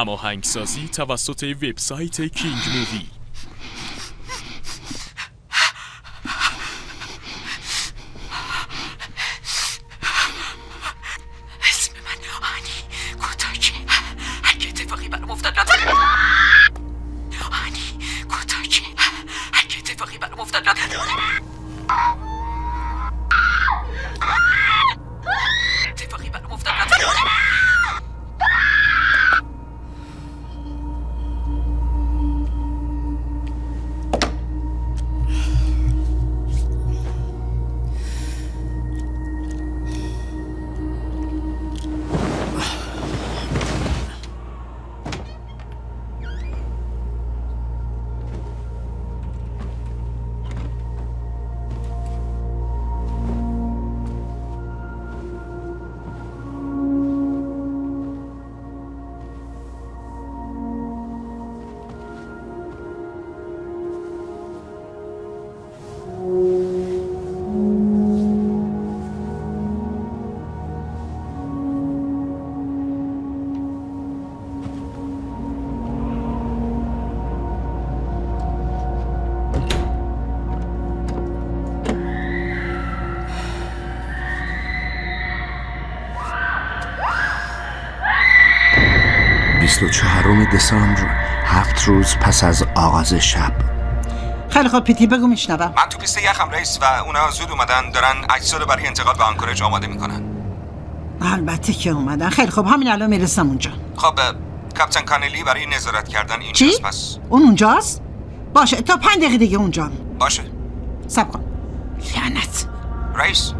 هماهنگسازی توسط وبسایت کینگ مووی. اسم من آنی کوتاکه. اگه اتفاقی برام افتاد آنی کوتاکه. اگه اتفاقی برام افتاد دسامبر 7 روز پس از آغاز شب. خیلی خوب پیتی بگو میشنوم. من تو پیست یخم رئیس و اونا زود اومدن، دارن اجساد برای انتقال به آنکورج آماده میکنن. البته که اومدن. خیلی خوب همین الان میرسم اونجا. خب کاپیتان کانلی برای نظارت کردن اینجاست. چی؟ پس اون اونجاست؟ باشه تا 5 دقیقه دیگه اونجام. باشه. صبر کن. لعنت. رئیس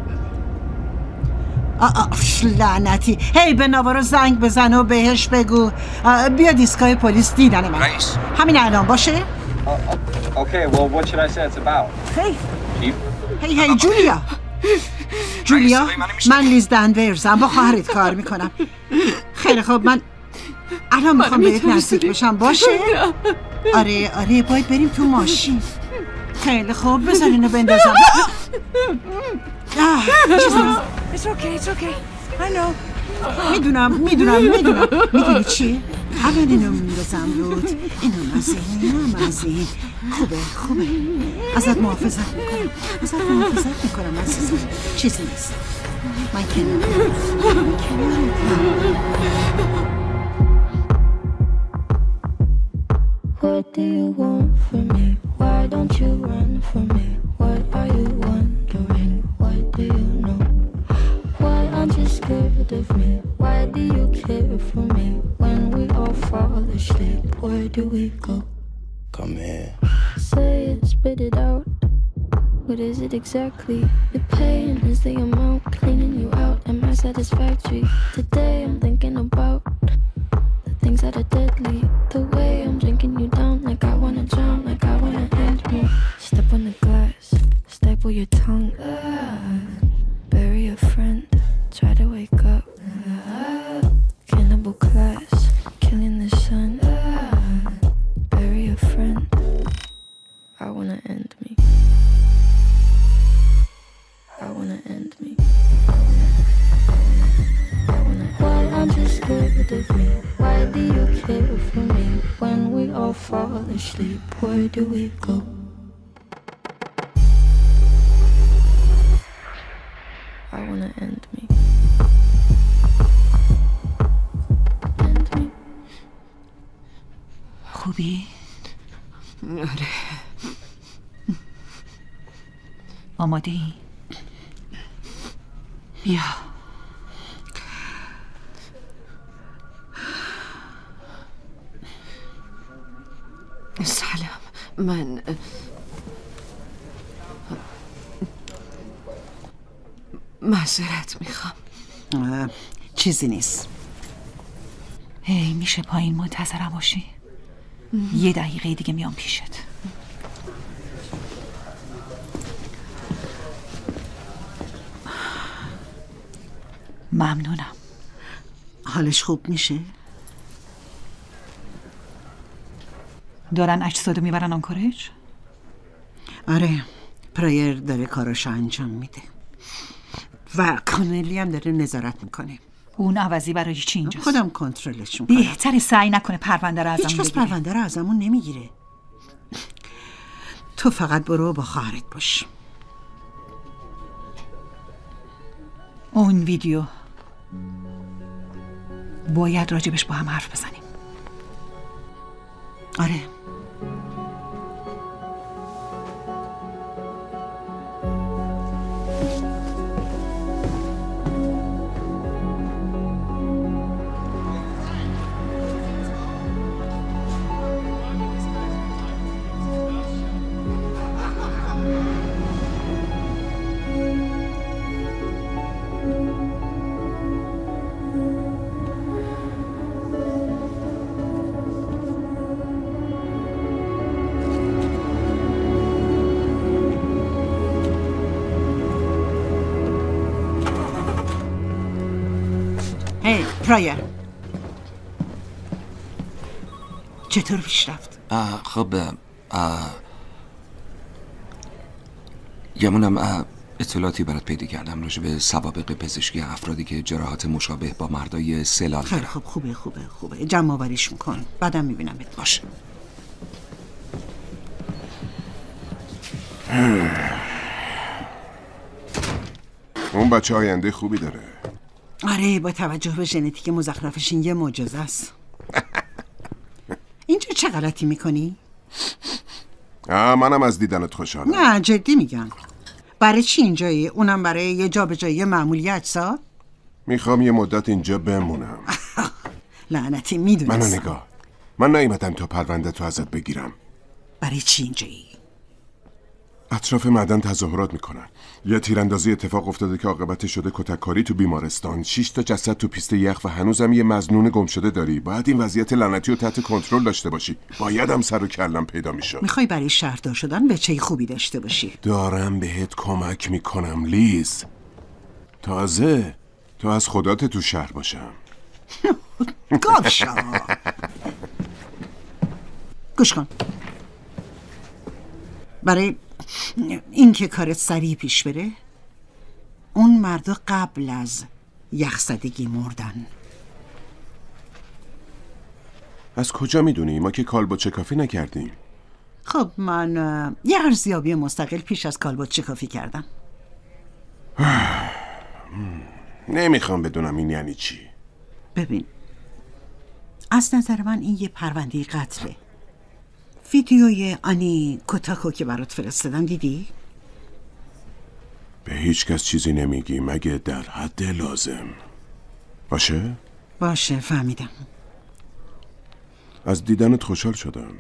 لعنتی. هی به نوارو زنگ بزن و بهش بگو بیا دیسکای پلیس دیدن من. رئیس همین الان باشه؟ Okay, well, what should I say it's about? هی جولیا من لیز دنورزم، با خواهرت کار میکنم. خیلی خوب من الان میخوام بهت نزدیک بشم. باشه؟ آره باید بریم تو ماشین. خیلی خوب بذار اینو بندازم. It's okay. I know. میدونم میدونی چی؟ الان اینو میرسم رود. اینو مزین خوبه ازت محافظت میکنم عزیزم. چیزی نیست. من کنارم. What do you want from me? Why don't you run from me? What are you wondering? What do you know? Why aren't you scared of me? Why do you care for me? When we all fall asleep, where do we go? Come here. Say it, spit it out. What is it exactly? The pain is the amount cleaning you out. Am I satisfactory? Today I'm thinking about the things that are deadly. The way I'm drinking you down, like I wanna drown, like I wanna end me. Step on the glass, staple your tongue. Bury a friend, try to wake up. Cannibal class, killing the sun. Bury a friend, I wanna end me. I wanna end me. Why aren't you scared of me? Why do you care for me? When we all fall asleep, where do we go? I wanna end me. End me. خوبی؟ آره. آماده ای؟ بیا. سلام. من معذرت میخوام. چیزی نیست. هی میشه پایین منتظرم باشی؟ 1 دقیقه دیگه میام پیشت. ممنونم. حالش خوب میشه؟ دارن اجسادو میبرن آنکورج؟ آره پرایر داره کاراشو انجام میده و کانلی هم داره نظارت میکنه. اون عوضی برای چی اینجاست؟ خودم کنترلشون کنم. بهتره سعی نکنه پرونده رو ازمون بگیره. هیچ کس پرونده رو ازمون نمیگیره. تو فقط برو با خواهرت باش. اون ویدیو باید راجبش با هم حرف بزنیم. آره. پرایر چطور پیش رفت؟ خب گمونم اطلاعاتی برات پیدا کردم راجع به سوابق پزشکی افرادی که جراحات مشابه با مردای سلال خیلی دارن. خب خوبه جمع آوریشون کن بعدم میبینم بهت. باشه. اون بچه آینده خوبی داره. آره با توجه به ژنتیک مزخرفش این یه معجزه است. اینجا چه غلطی میکنی؟ منم از دیدنت خوشحالم. نه جدی میگم. برای چی اینجایی؟ اونم برای یه جابجایی معمولی اجساد؟ میخوام یه مدت اینجا بمونم. لعنتی میدونستم. منو نگاه. من نیومدم تا پرونده تو ازت بگیرم. برای چی اینجایی؟ اطراف معدن تظاهرات میکنن. یه تیراندازی اتفاق افتاده که عاقبتش شده کتککاری تو بیمارستان. 6 تا جسد تو پیست یخ و هنوزم یه مظنون گم شده داری. باید این وضعیت لعنتی رو تحت کنترل داشته باشی. بایدم سر و کلم پیدا میشد. میخوای برای شهردار شدن بچه خوبی داشته باشی. دارم بهت کمک میکنم لیز. تازه تو از خدات تو شهر باشم. گوش گوش کن. برای اینکه کارت سریع پیش بره اون مردا قبل از یخزدگی مردن. از کجا میدونی؟ ما که کالبد چکافی نکردیم. خب من یه ارزیابی مستقل پیش از کالبد چکافی کردم. نمیخوام بدونم این یعنی چی. ببین از نظر من این یه پرونده قتله. ویدیوی آنی کوتاکو که برات فرستادم دیدی؟ به هیچ کس چیزی نمیگی مگه در حد لازم. باشه فهمیدم. از دیدنت خوشحال شدم.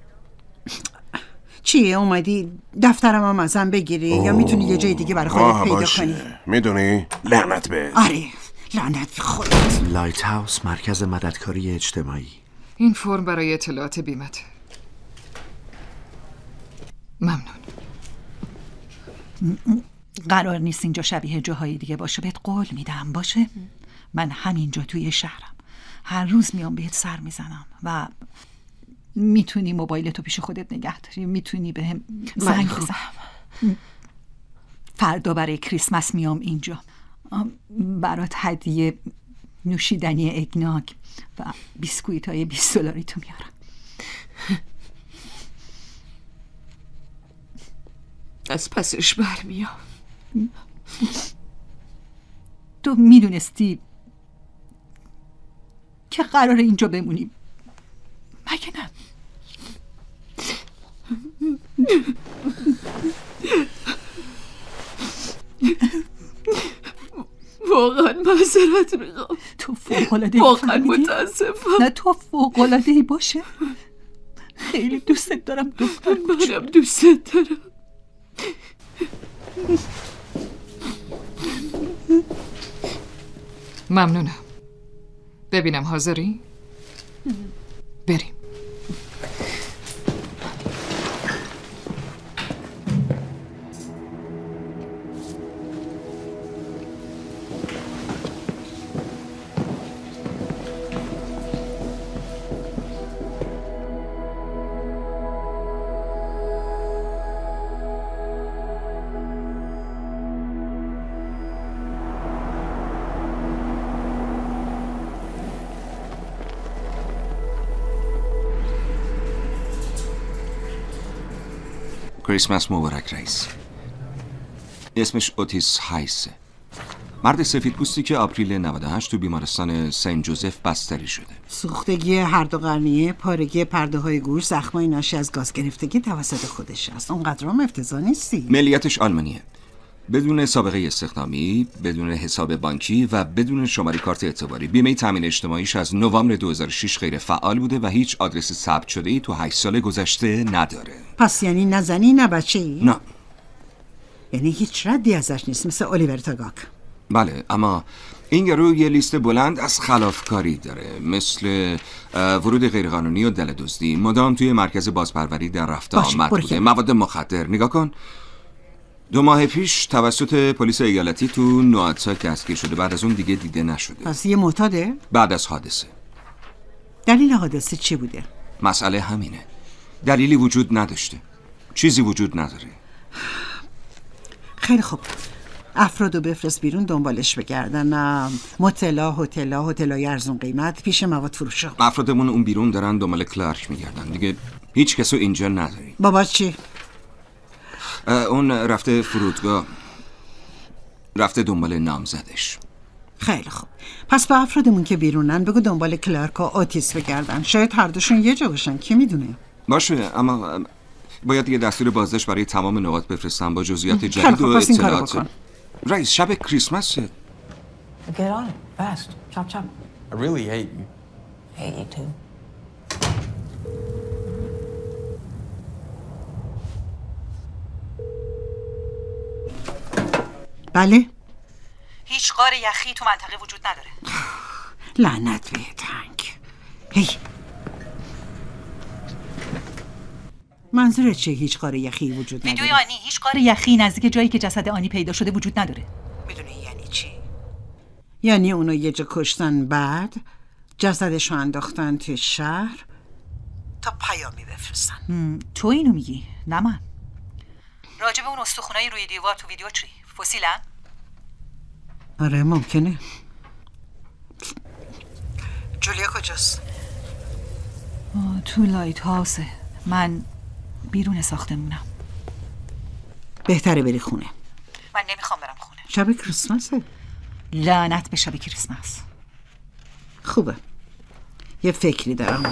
چیه اومدی دفترم هم ازم بگیری یا میتونی یه جای دیگه برای خودت پیدا کنی؟ میدونی؟ لعنت به. آره لعنت به خودت. لایت هاوس مرکز مددکاری اجتماعی. این فرم برای اطلاعات بیمت. ممنون. قرار نیست اینجا شبیه جاهای دیگه باشه. بهت قول میدم باشه. من همینجا توی شهرم. هر روز میام بهت سر میزنم و میتونی موبایلتو پیش خودت نگه داری. میتونی بهم زنگ بزنی. فردا برای کریسمس میام اینجا. برات هدیه نوشیدنی اگناگ و بیسکویت های $20 تو میارم. از پسش برمیام. تو میدونستی که قراره اینجا بمونیم مگه نه؟ واقعا معذرت میخوام. تو فوق‌العاده‌ای. واقعا متاسفم. نه تو فوق‌العاده‌ای باشه. خیلی دوستت دارم دختر. منم دوستت دارم. ممنونم. ببینم حاضری؟ بریم. کریسمس مبارک رئیس. اسمش اوتیس هایسه. مرد سفید پوستی که آپریل 98 تو بیمارستان سن جوزف بستری شده. سوختگی هر دو قرنیه، پارگی پرده های گوش، زخمای ناشی از گاز گرفتگی توسط خودش است. اونقدر هم افتضاح نیستی. ملیتش آلمانیه. بدون سابقه استخدامی، بدون حساب بانکی و بدون شماره کارت اعتباری. بیمه تامین اجتماعیش از نوامبر 2006 غیر فعال بوده و هیچ آدرس ثبت شده‌ای تو 8 سال گذشته نداره. پس یعنی نه زنی نه بچه‌ای؟ نه. یعنی هیچ ردی ازش نیست، مثل الیور تاگاک. بله، اما این یارو یه لیست بلند از خلافکاری داره، مثل ورود غیرقانونی و دل دزدی. مدام توی مرکز بازپروری در رفت آمد بوده. مواد مخدر. نگاه کن، 2 ماه پیش توسط پلیس ایالتی تو نواتساک دستگیر شده. بعد از اون دیگه دیده نشده. پس یه معتاده؟ بعد از حادثه. دلیل حادثه چی بوده؟ مسئله همینه. دلیلی وجود نداشته. چیزی وجود نداره. خیلی خوب، افرادو بفرست بیرون دنبالش بگردن. موتلا، هتلای ارزون قیمت، پیش مواد فروشا. افرادمون اون بیرون دارن دنبال کلارک میگردن. دیگه هیچ کسو اینجا نداریم. بابا چی؟ اون رفته فرودگاه، رفته دنبال نامزدش. خیلی خوب، پس به افرادمون که بیرونن بگو دنبال کلارک و آتیس بگردن. شاید هر دوشون یه جا باشن، کی میدونه. باشه، اما باید یه دستور بازداشت برای تمام نقاط بفرستم با جزئیات جدید و اطلاعات. رئیس، شب کریسمسه. Get on it, fast. Chop, chop. I really hate you. Hate you too. بله؟ هیچ غار یخی تو منطقه وجود نداره. لعنت به تنگ. هی، منظورت چه هیچ غار یخی وجود نداره؟ ویدیوی آنی، هیچ غار یخی نزدیک جایی که جسد آنی پیدا شده وجود نداره. میدونی یعنی چی؟ یعنی اونو یه جا کشتن، بعد جسدشو انداختن توی شهر تا پیامی بفرستن. تو اینو میگی، نه من. راجب اون استخونای روی دیوار تو ویدیو چی؟ فسیلن؟ آره ممکنه. جولیا کجاست؟ تو لایت هاوسه. من بیرون ساختمونم. بهتره بری خونه. من نمیخوام برم خونه. شب کریسمسه. لعنت به شب کریسمس. خوبه، یه فکری دارم.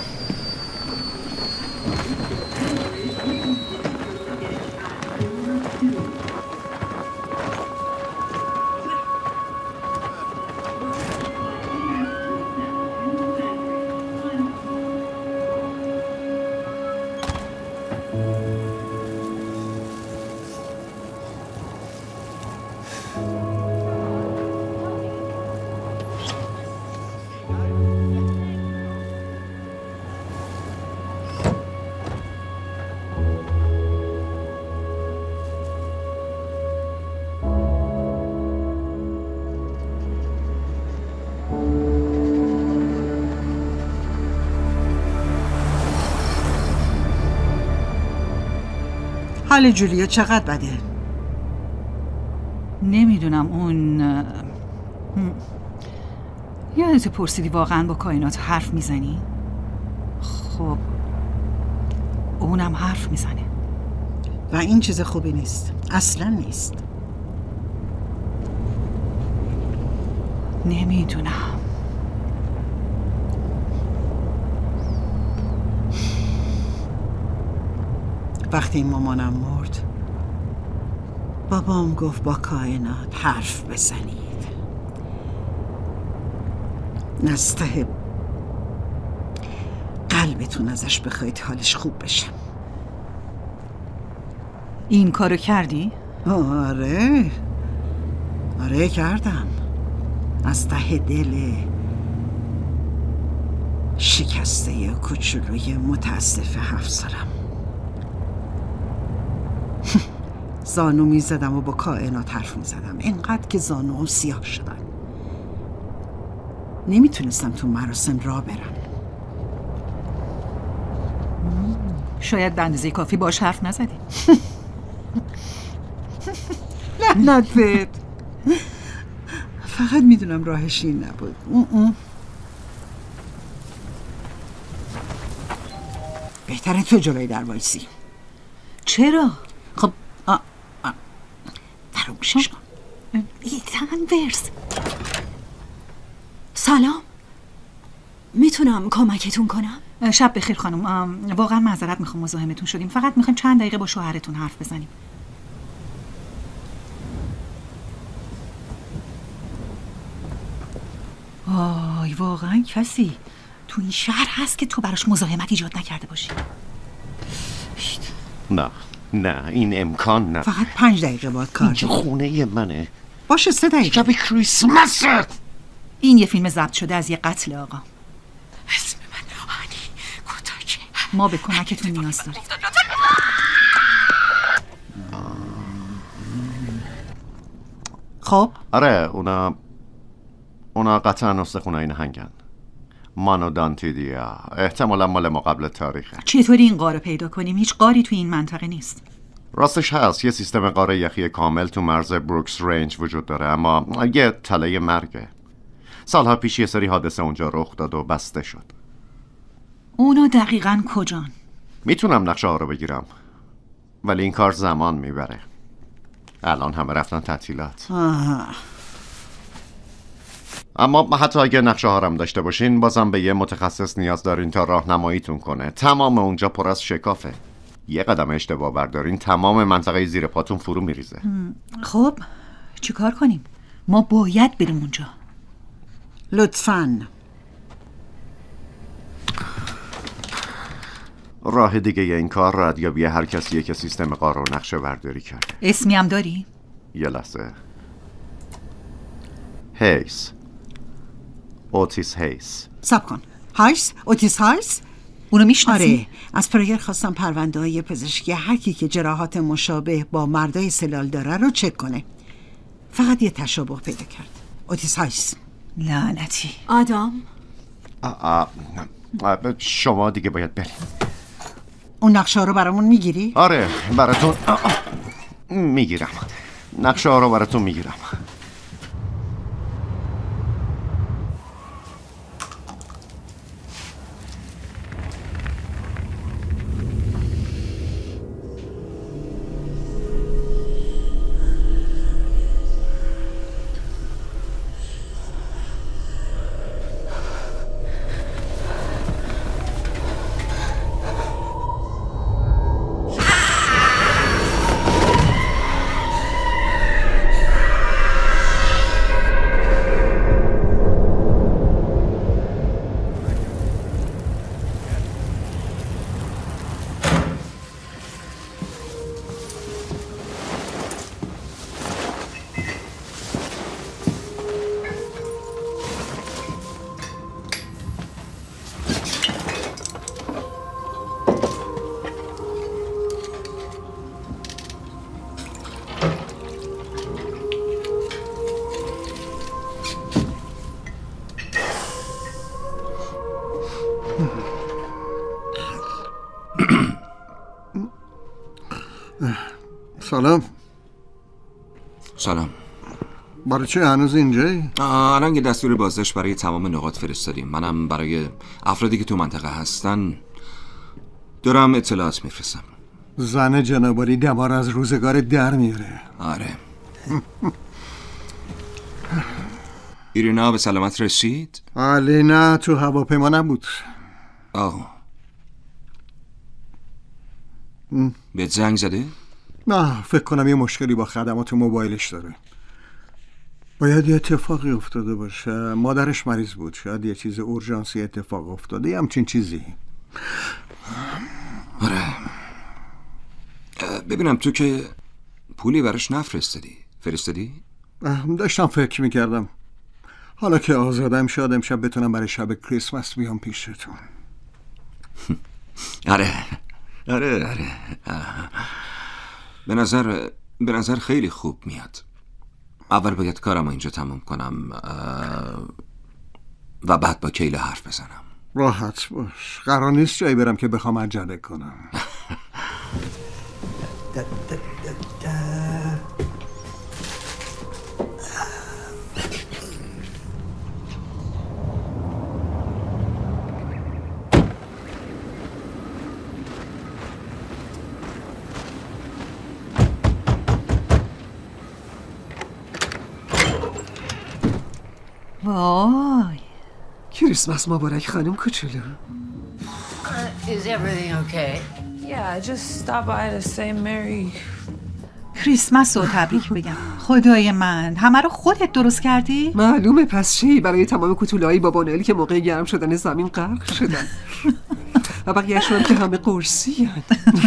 حال جولیا چقدر بده؟ نمیدونم. اون یادت پرسیدی واقعا با کائنات حرف میزنی؟ خب اونم حرف میزنه و این چیز خوبی نیست، اصلا نیست. نمیدونم. وقتی مامانم مرد بابام گفت با کائنات حرف بزنید. نسته قلبتون ازش بخواید حالش خوب بشه. این کارو کردی؟ آره کردم. از ته دل شکسته کوچولوی متاسف 7 سالم زانو میزدم و با کائنات حرف میزدم، اینقدر که زانو سیاه شدن. نمیتونستم تو مراسم راه برم. شاید به اندازه کافی باش حرف نزدی. لعنت بهت. فقط میدونم راهش این نبود. بهتره تو جلوی در وایسی. چرا؟ خب فراموشش کن. تنورس سلام، میتونم کمکتون کنم؟ شب بخیر خانم. واقعا معذرت میخوام مزاحمتون شدیم، فقط میخوایم چند دقیقه با شوهرتون حرف بزنیم. آی واقعا کسی تو این شهر هست که تو براش مزاحمت ایجاد نکرده باشی؟ نه این امکان نه. فقط 5 دقیقه باید کار اینجا خونه منه. باشه 3 دقیقه. شب کریسمسه. این یه فیلم ضبط شده از یه قتل آقا. اسم من هانی کوتاچه. ما به کمکتون نیاز داریم. خب آره اونا قطعا استخونه این هنگن. مانودانتیدیا احتمالا مال ما قبل تاریخه. چطوری این غار رو پیدا کنیم؟ هیچ غاری توی این منطقه نیست. راستش هست یه سیستم غار یخی کامل تو مرز بروکس رنج وجود داره، اما یه تله مرگه. سالها پیش یه سری حادثه اونجا رخ داد و بسته شد. اونا دقیقاً کجان؟ میتونم نقشه ها رو بگیرم، ولی این کار زمان میبره. الان همه رفتن تعطیلات. اما حتی اگه نقشه ها هم داشته باشین، بازم به یه متخصص نیاز دارین تا راهنماییتون کنه. تمام اونجا پر از شکافه. یه قدم اشتباه بردارین تمام منطقه زیر پاتون فرو میریزه. خب چی کار کنیم؟ ما باید بریم اونجا. لطفاً. راه دیگه این کار ردیابی هر کسیه که سیستم غار رو نقشه برداری کرده. اسمی هم داری؟ یه لحظه. هیس. اوتیس هیس. صبر کن. هایس؟ اوتیس هایس؟ اونو میشناسی؟ آره، از پرایر خواستم پرونده های پزشکی هر کی که جراحات مشابه با مردای سلال داره رو چک کنه. فقط یه تشابه پیدا کرد. اوتیس هایس. لعنتی. آدم شما دیگه باید بریم. اون نقشه رو برامون میگیری؟ آره براتون میگیرم. نقشه ها رو براتون میگیرم. سلام. برای چه هنوز اینجایی؟ الان یه دستور بازداشت برای تمام نقاط فرستادیم. منم برای افرادی که تو منطقه هستن دارم اطلاعات میفرستم. زن جنابالی دمار از روزگار در میاره. آره. ایرینا به سلامت رسید؟ علی نه، تو هواپیما نبود. به زنگ زده؟ نه، فکر کنم یه مشکلی با خدمات موبایلش داره. باید یه اتفاقی افتاده باشه. مادرش مریض بود، شاید یه چیز اورژانسی اتفاق افتاده، یه همچین چیزی. آره. ببینم تو که پولی براش نفرستادی. فرستادی؟ داشتم فکر میکردم حالا که آزادم شد امشب بتونم برای شب کریسمس بیام پیشتون. آره. به نظر خیلی خوب میاد. اول باید کارم اینجا تموم کنم و بعد با کیلا حرف بزنم. راحت باش، قرار نیست جایی برم که بخوام عجله کنم. وای کریسمس مبارک خانم کوچولو. Is everything okay? Yeah, I just stopped by to say Merry. کریسمس رو تبریک بگم. خدای من، همه رو خودت درست کردی؟ معلومه، پس چی؟ برای تمام کوتوله‌های بابا نوئل که موقع گرم شدن زمین غرق شدن و بقیه‌شون که همه قرصی هن.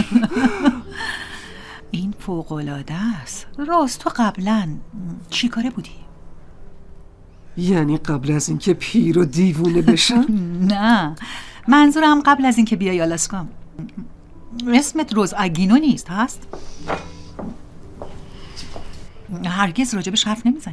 این فوق‌العاده است. راست تو قبلا چی کاره بودی؟ یعنی قبل از اینکه پیر و دیوونه بشم؟ نه، منظورم قبل از اینکه بیای آلاسکا. اسمت روز آگینو نیست هست؟ هرگز راجبش حرف نمیزنی.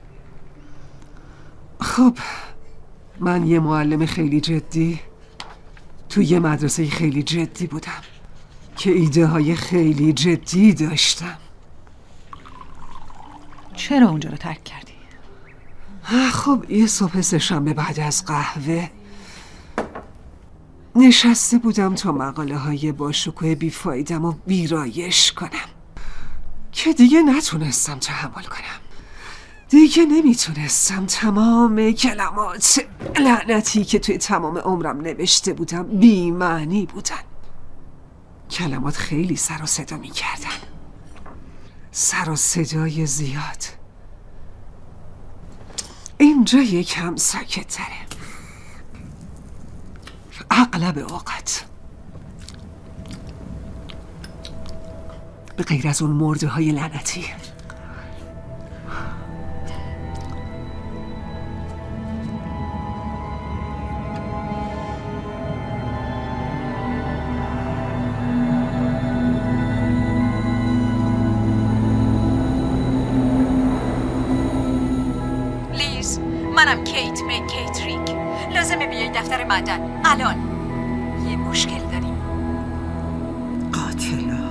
خب من یه معلم خیلی جدی تو یه مدرسه خیلی جدی بودم که ایده های خیلی جدی داشتم. چرا اونجا رو ترک کردی؟ خب یه صبح سه‌شنبه بعد از قهوه نشسته بودم تا مقاله های با شکوه بیفایدم و ویرایش کنم که دیگه نتونستم تحمل کنم. دیگه نمیتونستم تمام کلمات لعنتی که توی تمام عمرم نوشته بودم بی معنی بودن. کلمات خیلی سر و صدا میکردن، سر و صدای زیاد. اینجا یکم ساکت تره اغلب اوقات، به غیر از اون مرده های لعنتی. لیز، منم کیت کیتریک. لازمه بیای دفتر معدن الان. یه مشکل داریم. قاتلا.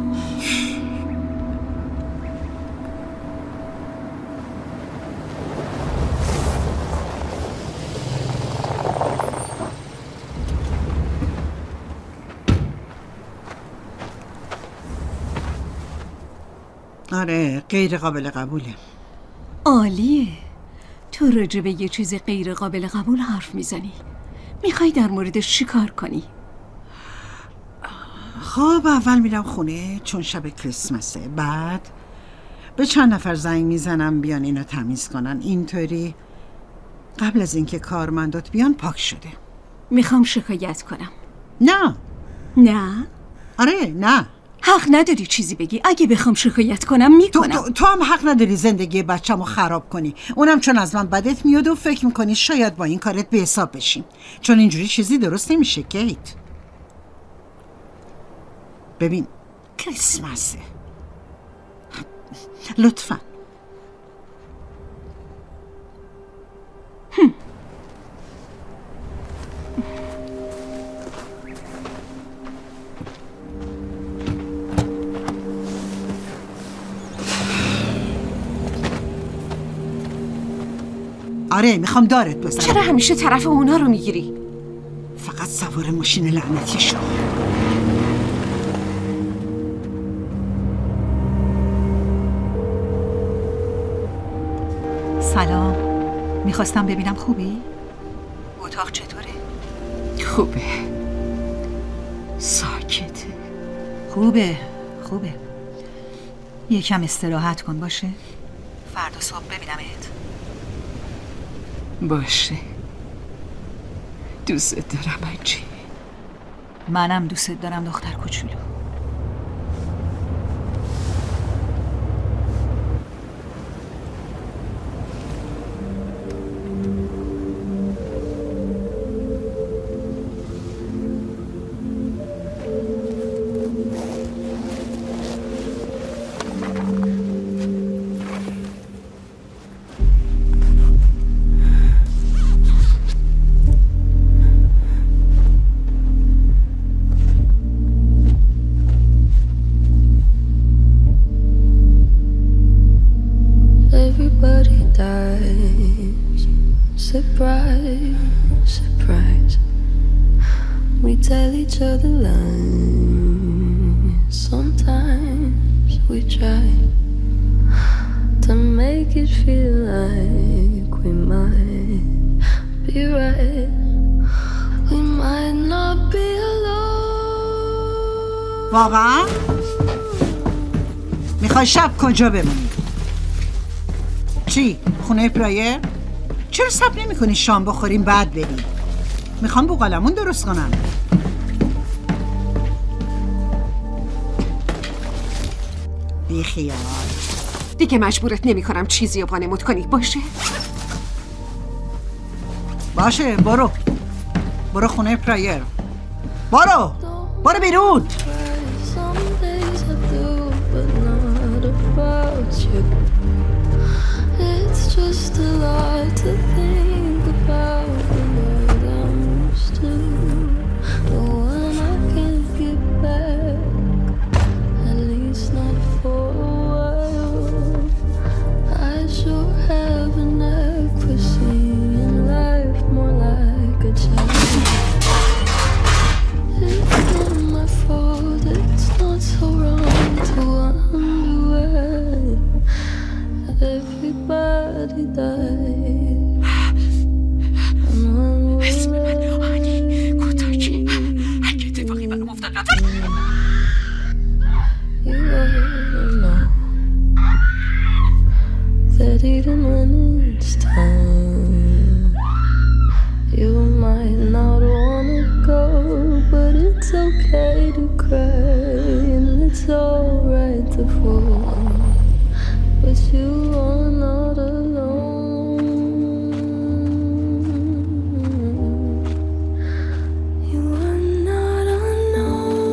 آره، غیر قابل قبوله. عالیه. تو راجع به یه چیز غیر قابل قبول حرف میزنی. میخوای در موردش چی کار کنی؟ خب اول میرم خونه چون شب کریسمسه. بعد به چند نفر زنگ میزنم بیان اینو تمیز کنن. اینطوری قبل از اینکه کارمندات بیان پاک شده. میخوام شکایت کنم. نه. نه؟ آره نه. حق نداری چیزی بگی. اگه بخوام شکایت کنم میکنم. تو هم حق نداری زندگی بچه‌مو خراب کنی. اونم چون از من بدت میاد و فکر میکنی شاید با این کارت به حساب بشیم. چون اینجوری چیزی درست نمیشه کیت. ببین کریسمسه. لطفاً. آره میخوام دارت بزنم. چرا همیشه طرف اونا رو میگیری؟ فقط سوار ماشین لعنتی شو. سلام، میخواستم ببینم خوبی؟ اتاق چطوره؟ خوبه. ساکته. خوبه. یکم استراحت کن باشه؟ فردا صبح ببینمت. باشه. دوست دارم بچه. منم دوست دارم دختر کوچولو. Surprise. We tell each other lies. Sometimes we try to make it feel like we might be right. We might not be alone. واقعا؟ میخوای شب کجا بمونی؟ چی؟ خونه پرایر؟ چرا صبر نمی کنی شام بخوریم بعد بریم؟ میخوام بوقلمون درست کنم. بی خیال. دیگه مجبورت نمی کنم چیزی رو وانمود کنی، باشه؟ باشه، برو خونه پرایر. برو بیرون. It's just a lot to think about the way I'm used to, the one I can't get back, at least not for a while. I sure have a knack for seeing life more like a child. It's not my fault, it's not so wrong to wonder where everybody dies. اسم من روحانی کوتاچه اگه اتفاقی برام افتاد You already know that even when it's time you might not wanna go, but it's okay to cry and it's alright to fall. But you are not alone. You are not alone.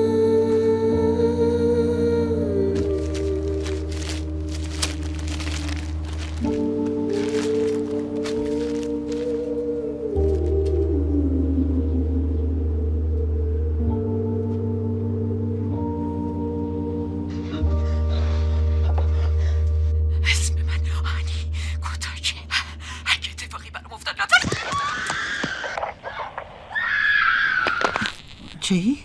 چی؟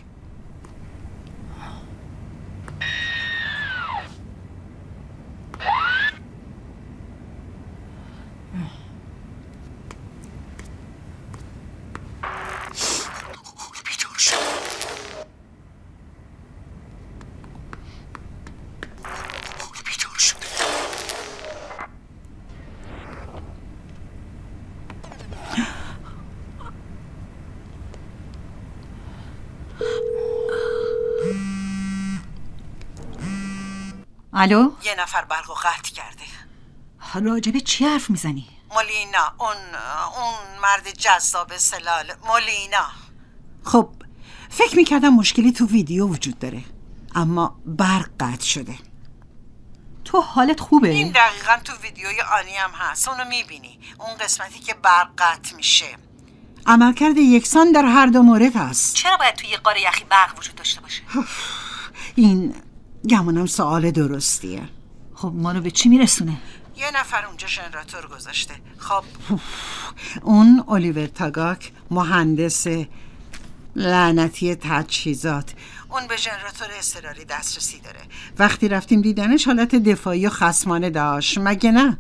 الو؟ یه نفر برق و قطع کرده. راجبه چی حرف میزنی؟ مولینا، اون مرد جذاب سلال، مولینا. خب فکر میکردم مشکلی تو ویدیو وجود داره، اما برق قطع شده. تو حالت خوبه؟ این دقیقا تو ویدیوی آنی هم هست، اونو میبینی، اون قسمتی که برق قطع میشه. عملکرد یکسان در هر دو مورد هست. چرا باید توی یه قاره یخی برق وجود داشته باشه؟ این گمونم سوال درستیه. خب ما رو به چی میرسونه؟ یه نفر اونجا ژنراتور گذاشته. خب اون الیور تاگاک، مهندس لعنتی تجهیزات، اون به ژنراتور اضطراری دسترسی داره. وقتی رفتیم دیدنش حالت دفاعی و خصمانه داشت، مگه نه؟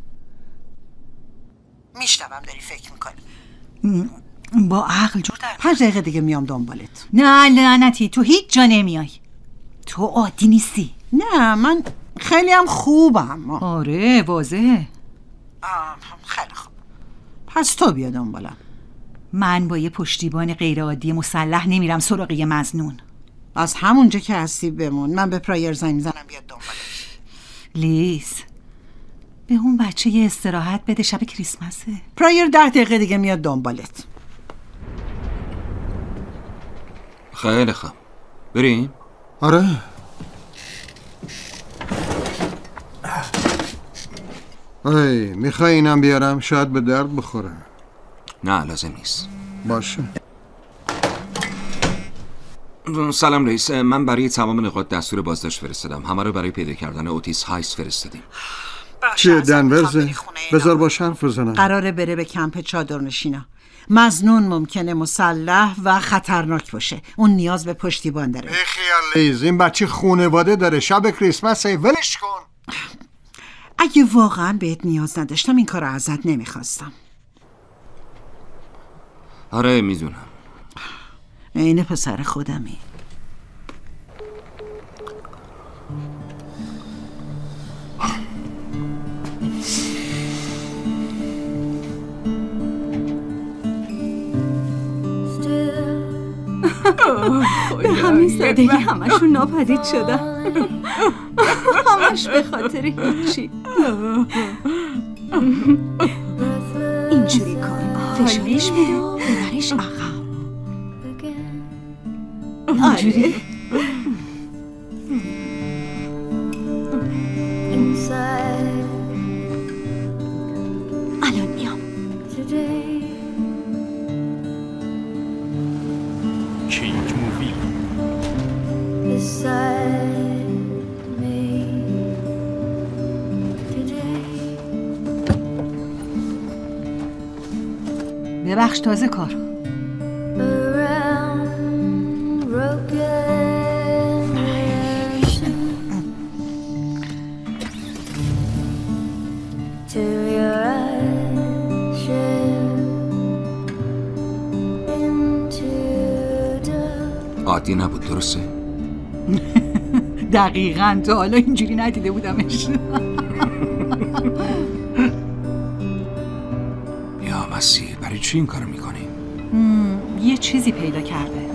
میشنوم داری فکر میکنی. با عقل جور در 5 دقیقه دیگه میام دنبالت. نه لعنتی، تو هیچ جا نمیای. تو عادی نیستی. نه من خیلی هم خوبم. آره واضحه. خیلی خوب، پس تو بیا دنبالم. من با یه پشتیبان غیر عادی مسلح نمیرم سراغ یه مظنون. از همونجا که هستی بمون، من به پرایر زنگ میزنم بیاد دنبالت. لیز به اون بچه یه استراحت بده، شب کریسمسه. پرایر 10 دقیقه دیگه میاد دنبالت. خیلی خوب، بریم؟ آره. ای میخوای اینم بیارم؟ شاید به درد بخوره. نه لازم نیست. باشه. سلام رئیس، من برای تمام نقاط دستور بازداشت فرستادم. همه رو برای پیدا کردن اوتیس هایس فرستادیم. چیه دنورزه؟ بذار باش حرف بزنم. قراره بره به کمپ چادرنشینا. مظنون ممکنه مسلح و خطرناک باشه. اون نیاز به پشتیبان داره. خیال لیز، این بچه خونواده داره، شب کریسمسه، ولش کن. اگه واقعا بهت نیاز نداشتم این کار ازت نمیخواستم. آره میدونم. این پسر خودمی. به همین سادگی همشون ناپدید شدن. همش به خاطر هیچی. اینجوری کن، فشارش بده، ببرش عقب. اینجوری. الان میام. کینگ مووی. ببخش تازه کار. عادی نبود درسته؟ دقیقاً تا حالا اینجوری ندیده بودمش. یا مسیح برای چی این کارو میکنی؟ یه چیزی پیدا کرده.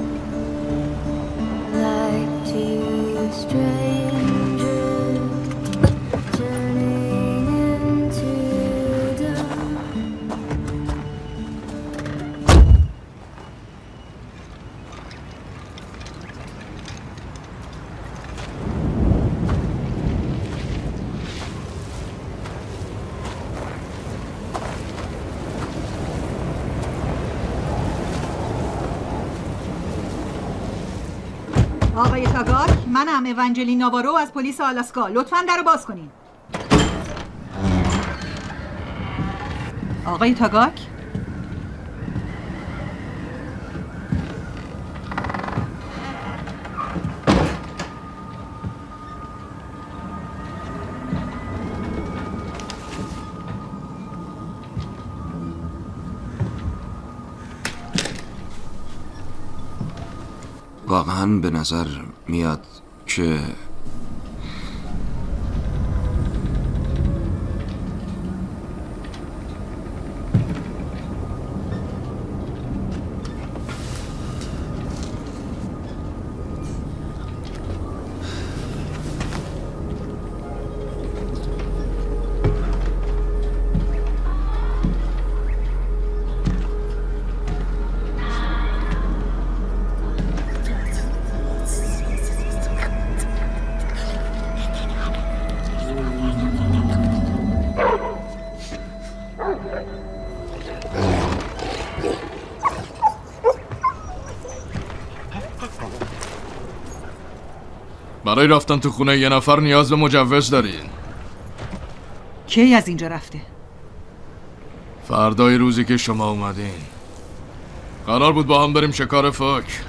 آقای تاگاک، منم اونجلین ناوارو از پلیس آلاسکا. لطفاً درو باز کنین. آقای تاگاک؟ واقعا به نظر میاد که برای رفتن تو خونه یه نفر نیاز به مجوز دارین. کی از اینجا رفته؟ فردای روزی که شما اومدین قرار بود با هم بریم شکار فوک.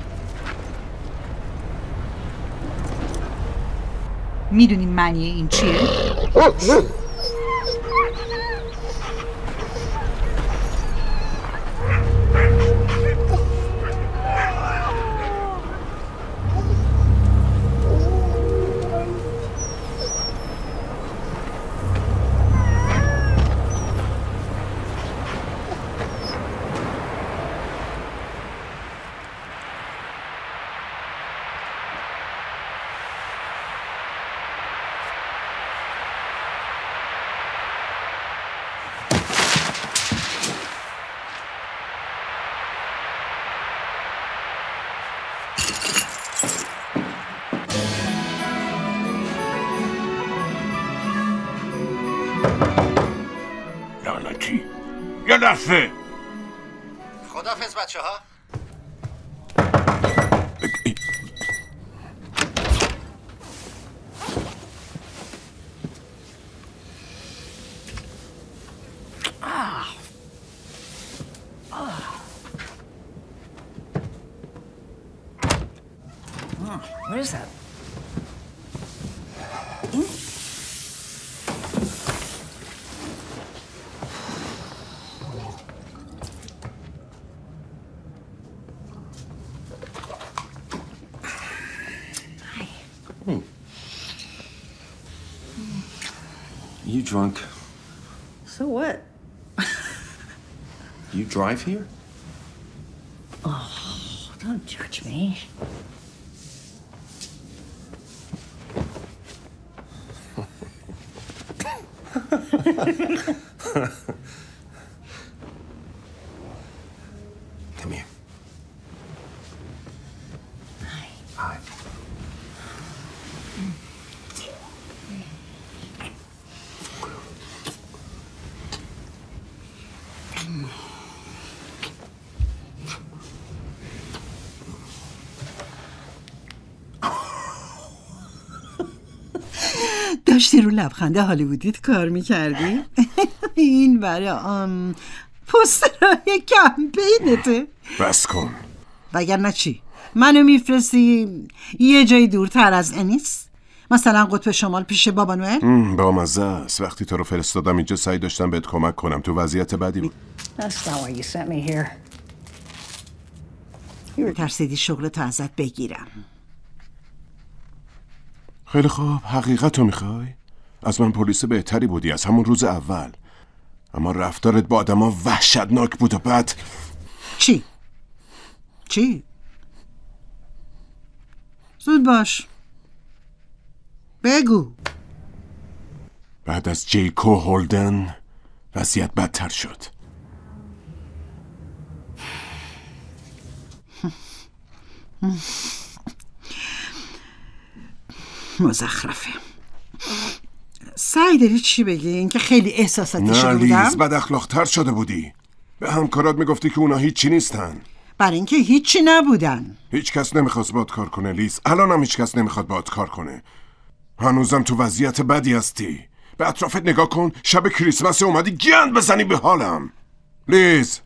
میدونین معنی این چیه؟ لعنتی یه لحظه. خداحافظ بچه ها. What is that? You drunk? So what? You drive here? Oh, don't judge me. Come here. Hi. Hi. داشتی رو لبخند هالیوودیت کار میکردی؟ این برای پوسترهای کمپینته. بس کن. وگرنه چی؟ منو میفرستی یه جای دورتر از انیس؟ مثلا قطب شمال پیش بابا نوئل؟ با مزه است. وقتی تو رو فرستادم اینجا سعی داشتم بهت کمک کنم. تو وضعیت بدی بود. That's not why you sent me here. ترسیدی شغلتو ازت بگیرم. خیلی خوب، حقیقتو میخوای؟ از من پلیس بهتری بودی از همون روز اول، اما رفتارت با آدما وحشتناک بود و بعد چی؟ زود باش بگو. بعد از جیکو هولدن وضعیت بدتر شد. مزخرفه. سعی داری چی بگی؟ اینکه خیلی احساساتی شده بودم؟ نه لیز، بد اخلاق‌تر شده بودی. به همکارات میگفتی که اونا هیچی نیستن. برای اینکه هیچی نبودن. هیچ کس نمیخواست باهات کار کنه لیز. الان هم هیچ کس نمیخواد باهات کار کنه. هنوزم تو وضعیت بدی هستی. به اطرافت نگاه کن. شب کریسمس اومدی گند بزنی به حالم. لیز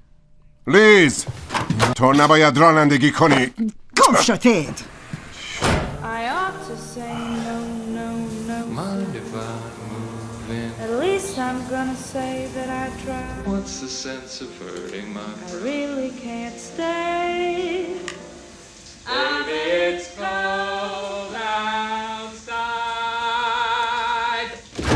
تو نباید رانندگی کنی. گم شدید. I ought to say no, no, no. Mind if I move in? At least I'm gonna say that I tried. What's the sense of hurting my pride? I really can't stay. Baby, it's cold outside.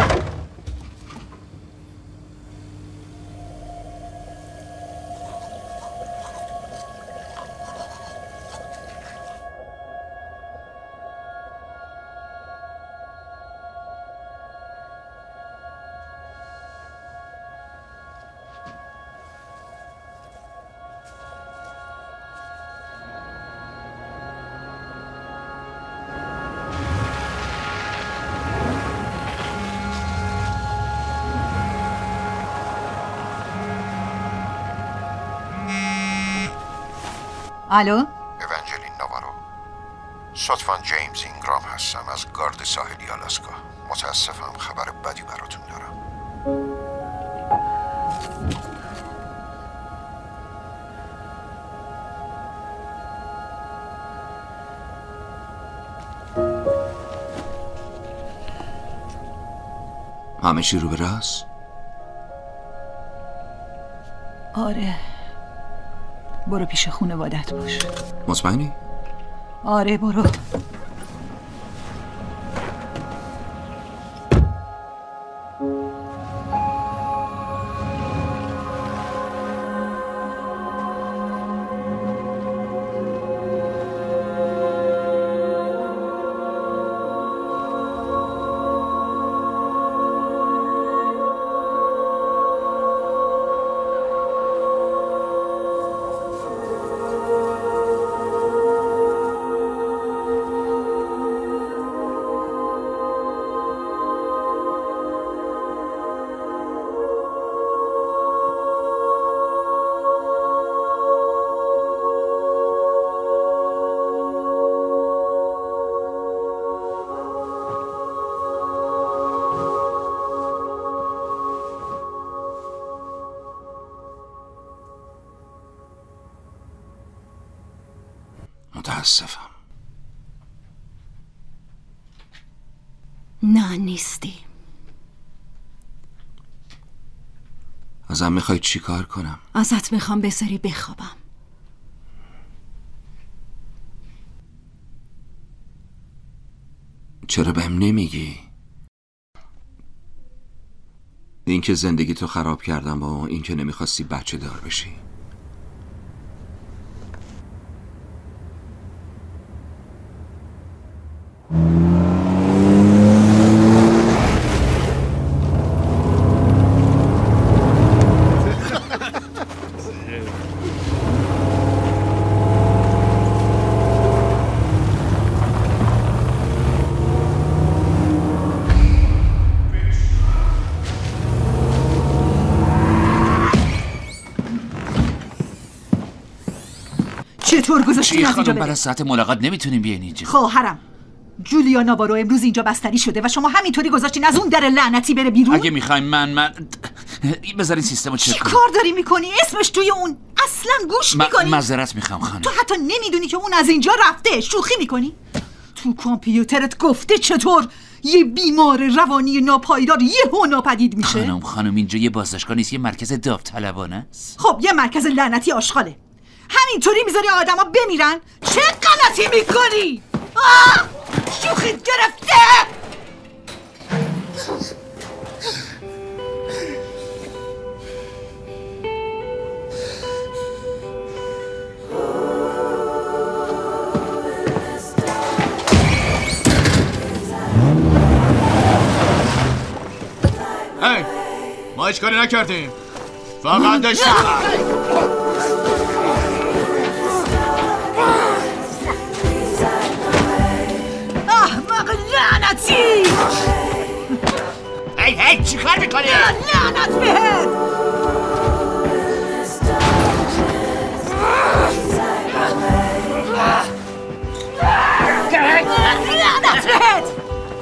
الو؟ اونجلین ناوارو، صدفاً جیمز اینگرام هستم از گارد ساحلی آلاسکا. متاسفم، خبر بدی براتون دارم. همه چی رو به راست؟ آره، برو پیش خانوادت باش. مطمئنی؟ آره برو. متاسفم. نه نیستی. ازم میخوای چی کار کنم؟ ازت میخوام بذاری بخوابم. چرا بهم نمیگی؟ اینکه زندگی تو خراب کردم و اینکه نمیخواستی بچه دار بشی. چطور گذاشتی از اینجا برای ساعت ملاقات نمیتونیم بیاین اینجا؟ خواهرم جولیا ناوارو امروز اینجا بستری شده و شما همینطوری گذاشتین از اون در لعنتی بره بیرون؟ اگه میخوایم من بذارین سیستمو چک کنم. چی کار داری میکنی؟ اسمش توی اون اصلا گوش میکنی؟ معذرت میخوام خانم. تو حتی نمیدونی که اون از اینجا رفته. شوخی میکنی؟ تو کامپیوترت گفته چطور یه بیمار روانی ناپایدار یهو ناپدید میشه؟ خانم اینجا یه بازداشتگاه نیست، یه مرکز داوطلبانه است. خب یه مرکز لعنتی آشغاله. همینطوری میذاری آدما بمیرن؟ چه غلطی میکنی؟ شوخیت گرفته. ما هیچ کاری نکردیم، فقط داشتیم احمق لعنتی. هی چی کار میکنی؟ لعنت بهت. لعنت بهت.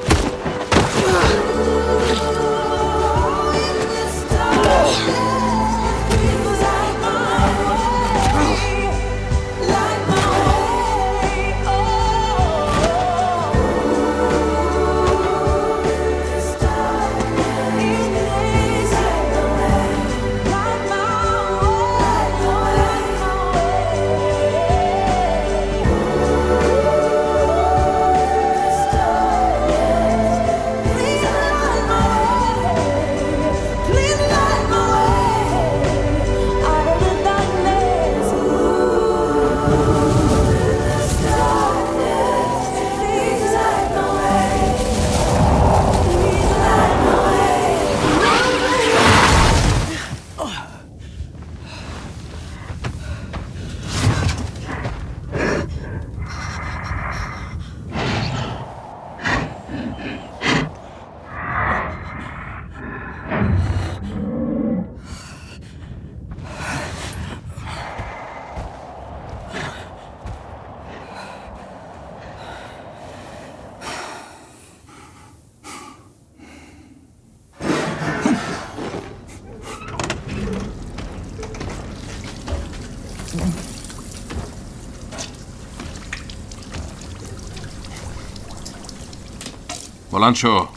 بلند شو.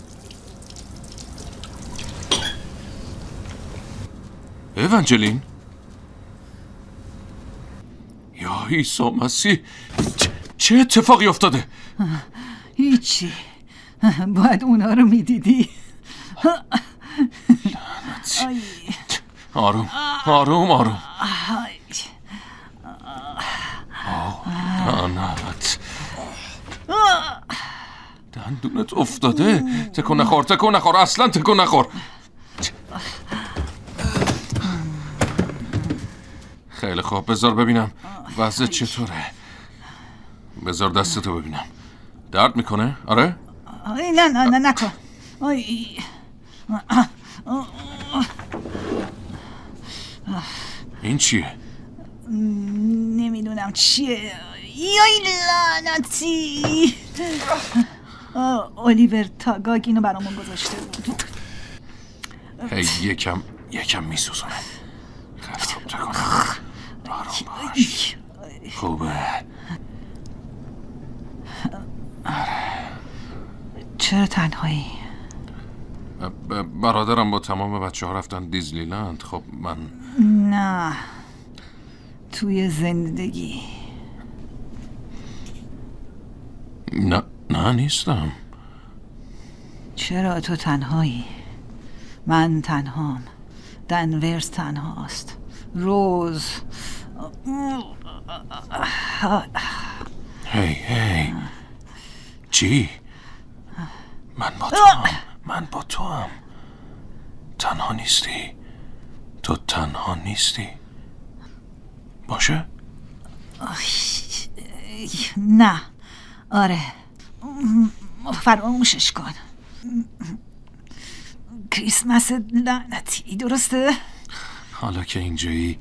ایوانجلین؟ یا عیسی مسیح، چه اتفاقی افتاده؟ هیچی، باید اونا رو میدیدی. آروم آروم آروم. لعنت، دندونت افتاده. تکون نخور تکون نخور، اصلا تکون نخور. خیلی خوب، بذار ببینم وضعت چطوره. بذار دستتو ببینم. درد میکنه؟ آره؟ نه نکن. این چیه؟ نمیدونم چیه. یای لعنتی. الیور تاگاگ اینو برامون گذاشته بود. هی یکم میسوزونه. خیلی خوب، تکون نخور. آروم باش. خوبه. چرا تنهایی؟ برادرم با تمام بچه ها رفتن دیزنیلند. خب من نه، توی زندگی. نه نیستم. چرا تو تنهایی؟ من تنهام. دنورز تنهاست. روز. هی چی؟ من با تو هم تنها نیستی. تو تنها نیستی باشه؟ نه. آره، فراموشش کن. کریسمس لعنتی، درسته؟ حالا که اینجایی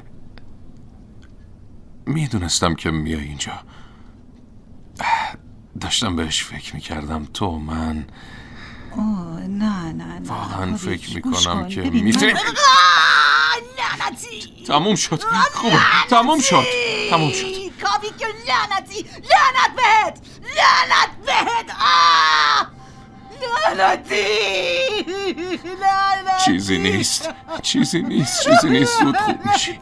میدونستم که میای اینجا. داشتم بهش فکر میکردم. تو من نه واقعا فکر میکنم که میتونیم. لعنتی. تموم شد. خوبه تموم شد. کافی که لعنتی. لعنت بهت. لعنتی. چیزی نیست. زود خوب میشی.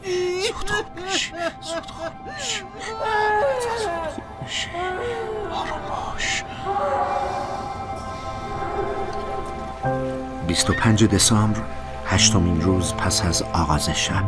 آروم باش. 25 دسامبر، 8مین روز پس از آغاز شب.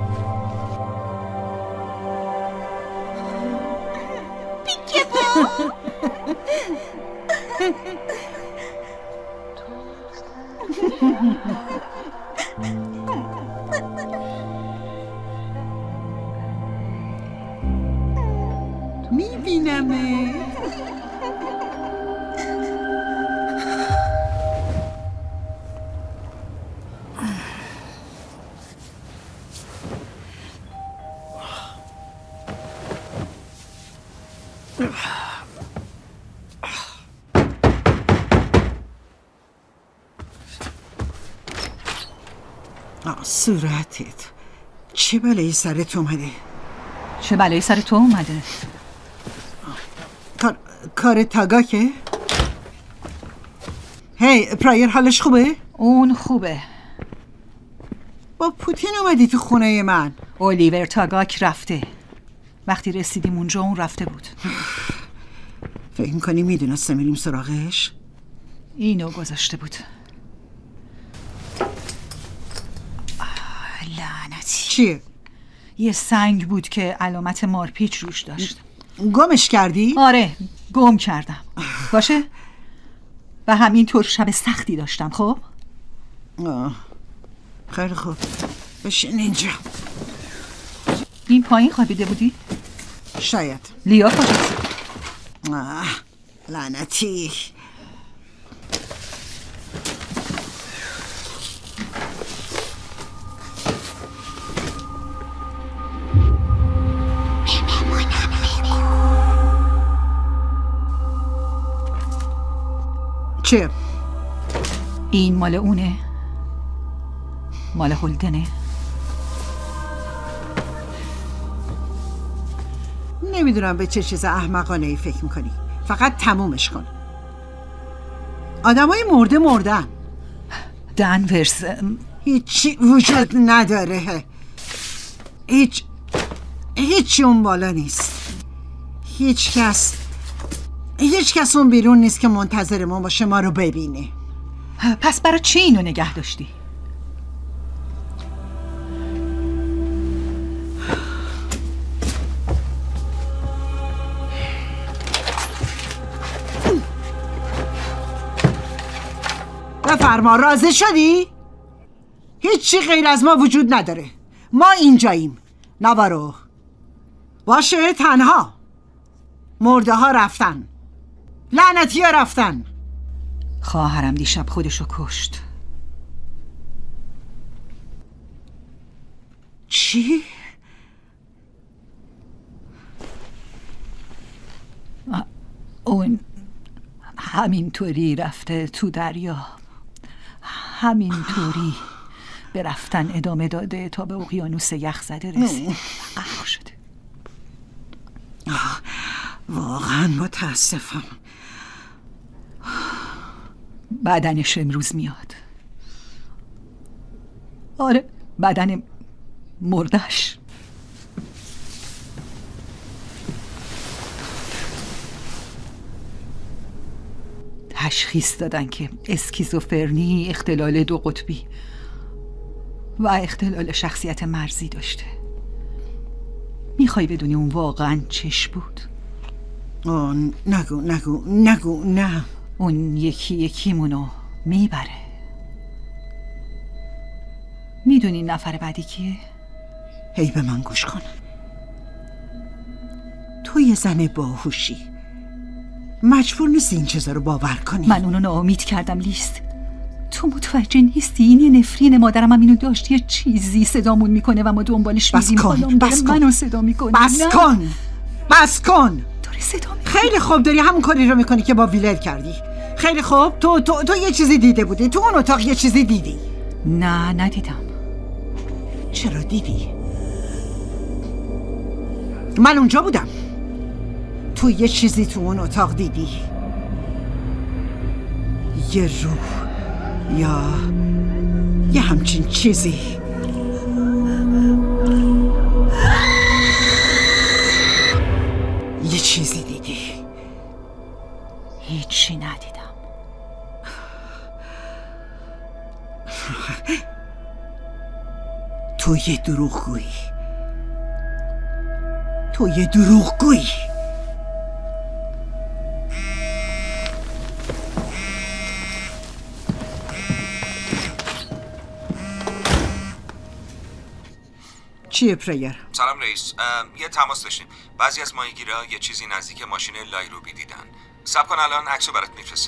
میبینمه. صورتت چه بلایی سرت اومده؟ چه بلایی سر تو اومده؟ کار تاگاکه؟ هی پرایر حالش خوبه؟ اون خوبه. با پوتین اومدی تو خونه من؟ اولیور تاگاک رفته. وقتی رسیدیم اونجا اون رفته بود. فکر می‌کنی میدونسته میریم سراغش؟ اینو گذاشته بود. لعنتی. چیه؟ یه سنگ بود که علامت مارپیچ روش داشت. گمش کردی؟ آره، گم کردم. باشه؟ و همینطور شب سختی داشتم. خب؟ خیلی خوب، بشین اینجا. این پایین خوابیده بودی؟ شاید. لیا کجاست؟ لعنتی. چه؟ این مال اونه؟ مال هولدنه؟ نمیدونم به چه چیز احمقانه ای فکر میکنی. فقط تمومش کن. آدمای مردن. دنورز هیچی وجود نداره. هیچی اون بالا نیست. هیچ کس اون بیرون نیست که منتظر ما باشه ما رو ببینه. پس برای چی اینو نگه داشتی؟ بفرما، راضی شدی؟ هیچی غیر از ما وجود نداره. ما اینجاییم. نوارو باشه. تنها مرده ها رفتن. لعنتی ها رفتن. خواهرم دیشب خودشو کشت. چی؟ اون همینطوری رفته تو دریا. همینطوری به رفتن ادامه داده تا به اقیانوس یخ زده رسید. غرق شده. واقعا متاسفم. بدنش امروز میاد. آره، بدن مردش. تشخیص دادن که اسکیزوفرنی، اختلال دو قطبی و اختلال شخصیت مرزی داشته. میخوای بدونی اون واقعا چش بود؟ نگو نه. اون یکی یکیمونو میبره. میدونی نفر بعدی کیه؟ هی به من گوش کن. تو یه زن باهوشی، مجبور نیستی این چیزا رو باور کنی. من اونو ناامید کردم لیست. تو متوجه نیستی این یه نفرین مادرم هم اینو داشت، یه چیزی صدامون میکنه و ما دنبالش میدیم. بس کن. منو صدا میکنه. بس کن. داره صدا میکنه. خیلی خوب، داری همون کاری رو میکنی که با ویلر کردی. خیلی خوب. تو یه چیزی دیده بودی، تو اون اتاق یه چیزی دیدی. نه ندیدم. چرا دیدی؟ من اونجا بودم. تو یه چیزی تو اون اتاق دیدی، یه روح یا یه همچین چیزی. یه چیزی دیدی. هیچی ندیدم. تو یه دروغگویی. تو یه دروغگویی. چیه پریر؟ سلام رئیس، یه تماس داشتیم. بعضی از ماهیگیرها یه چیزی نزدیک ماشین لایروبی دیدن. صبر کن الان عکسو برات میفرستم.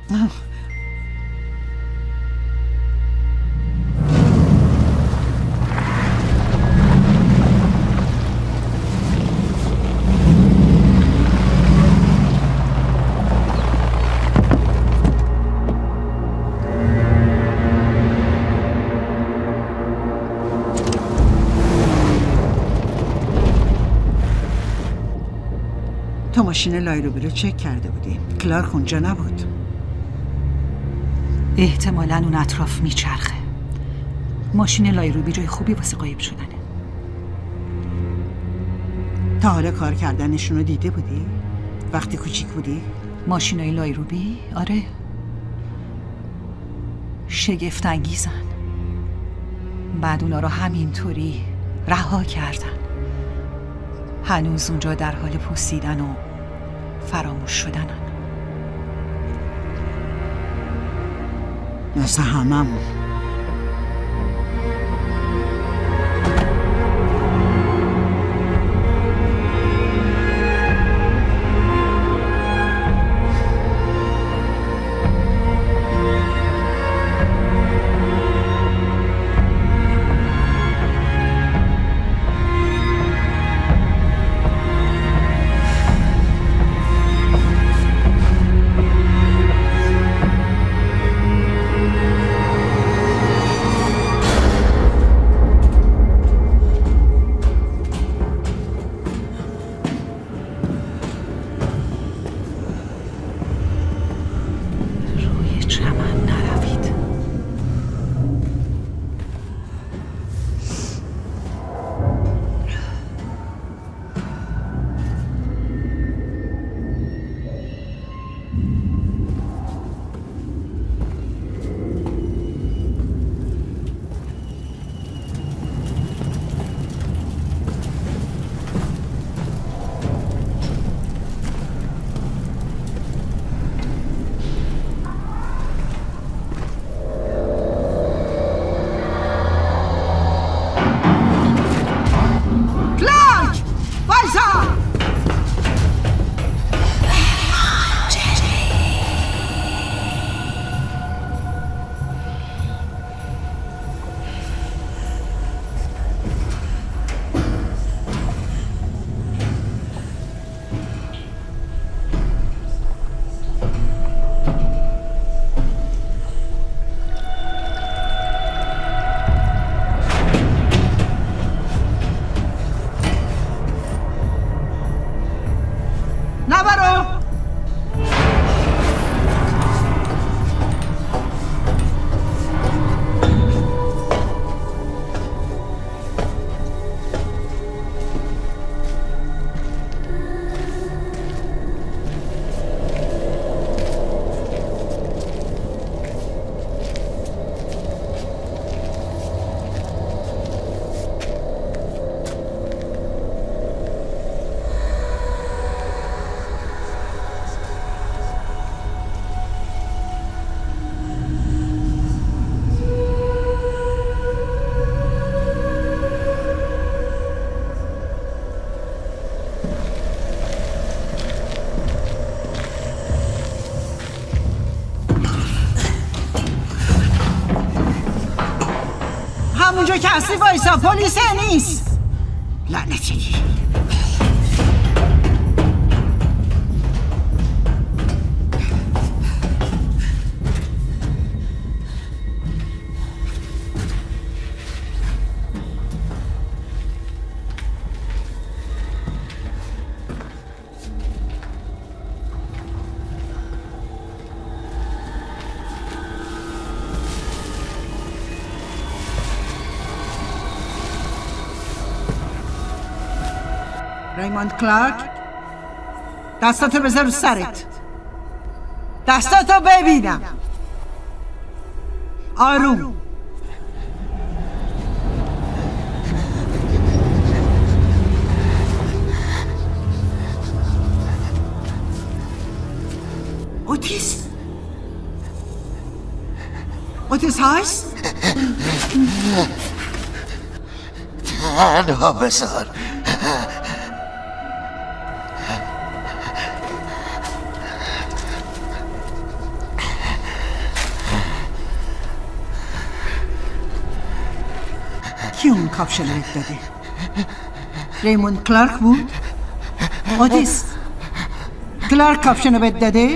تو ماشین لایروبی رو چک کرده بودی؟ کلارک اونجا نبود. احتمالاً اون اطراف میچرخه. ماشین لایروبی جای خوبی واسه غایب شدنه. تا حالا کار کردنشون رو دیده بودی؟ وقتی کوچیک بودی؟ ماشینای لایروبی؟ آره، شگفت انگیزن. بعد اونا رو همینطوری رها کردن. هنوز اونجا در حال پوسیدن و فراموش شدنن. مثل هممون. همونجا که هستی وایسا، پلیس نیست. لعنتی. ریموند کلارک، دستاتو بذار رو سرت. دستاتو ببینم. آروم. اوتیس هست؟ تنها بذار. کی اون کاپشن رو داده؟ ریموند کلارک بود؟ اوتیس کلارک کاپشن رو داده؟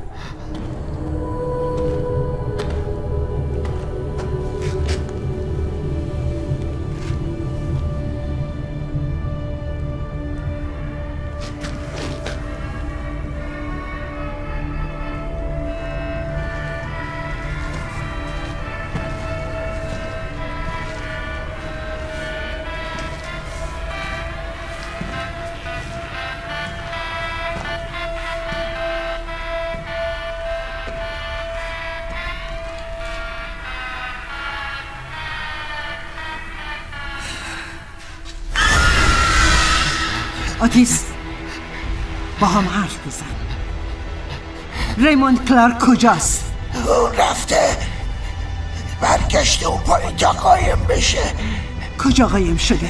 اوتیس با هم حرف بزن. ریموند کلارک کجاست؟ اون رفته، برگشته اون پایین تا قایم بشه. کجا قایم شده؟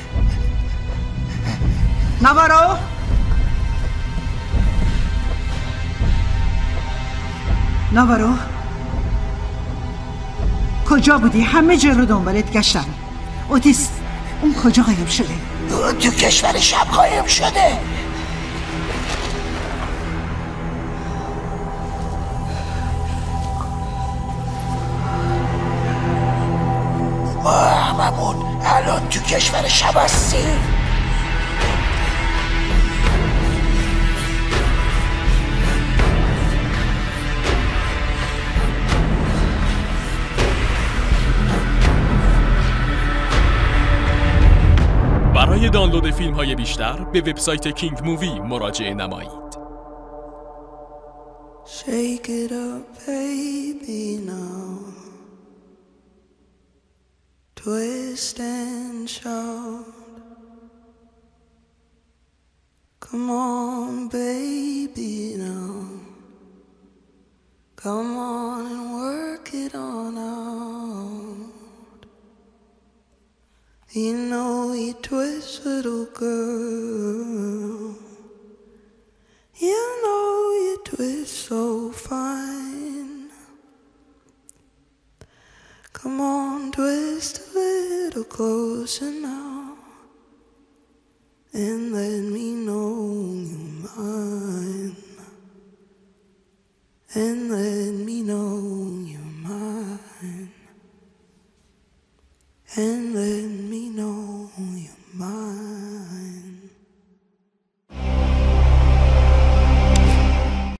نوارو؟ نوارو؟ کجا بودی؟ همه جا رو دنبالت گشتم. اوتیس اون کجا قایم شده؟ اون تو کشور شب قایم شده. ما هممون الان تو کشور شب هستیم. برای دانلود فیلم های بیشتر به وبسایت کینگ مووی مراجعه نمایید. Shake it up, baby, now. Twist and shout. Come on, baby, now. Come on and work it on out. You know you twist, little girl. You know you twist so fine. Come on, twist a little closer now, and let me know you're mine, and let me know